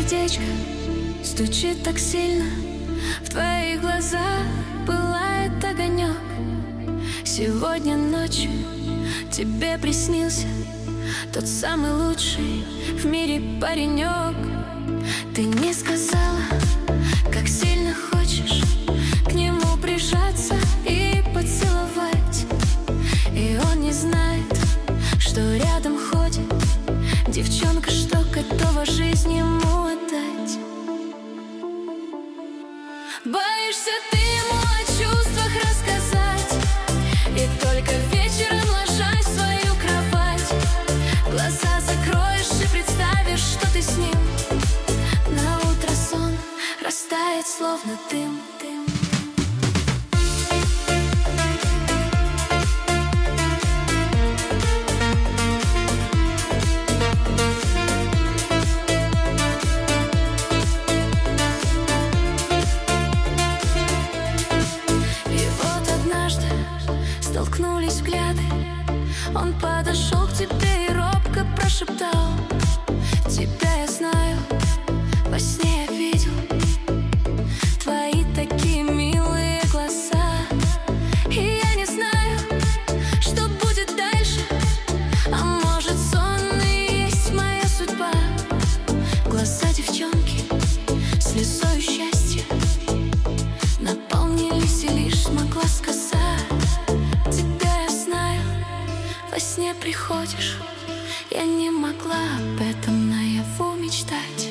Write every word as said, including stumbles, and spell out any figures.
сердечко стучит так сильно, в твоих глазах пылает огонек. Сегодня ночью тебе приснился тот самый лучший в мире паренек. Ты не сказала, как сильно хочешь к нему прижаться и поцеловать. И он не знает, что рядом ходит девчонка, что готова жизнь ему отдать. Боишься ты ему о чувствах рассказать, и только вечером ложась в свою кровать, глаза закроешь и представишь, что ты с ним. На утро сон растает, словно дым, дым. Столкнулись взгляды, он подошел к тебе и робко прошептал: тебя я знаю, во сне я видел твои такие милые глаза. И я не знаю, что будет дальше, а может сон и есть моя судьба. Глаза девчонки слезою счастья наполнились, и лишь смогла сказать: во сне приходишь, я не могла об этом наяву мечтать.